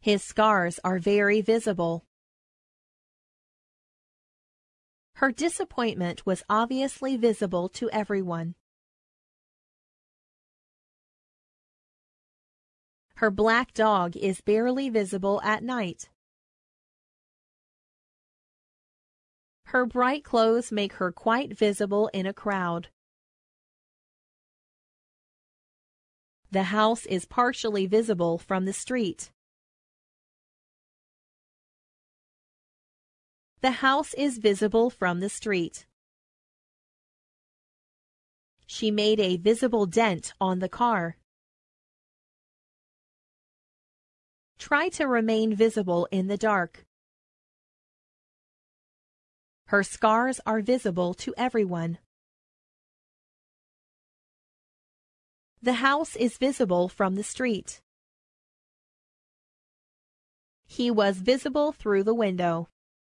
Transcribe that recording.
His scars are very visible. Her disappointment was obviously visible to everyone. Her black dog is barely visible at night. Her bright clothes make her quite visible in a crowd. The house is partially visible from the street. The house is visible from the street. She made a visible dent on the car. Try to remain visible in the dark. Her scars are visible to everyone. The house is visible from the street. He was visible through the window.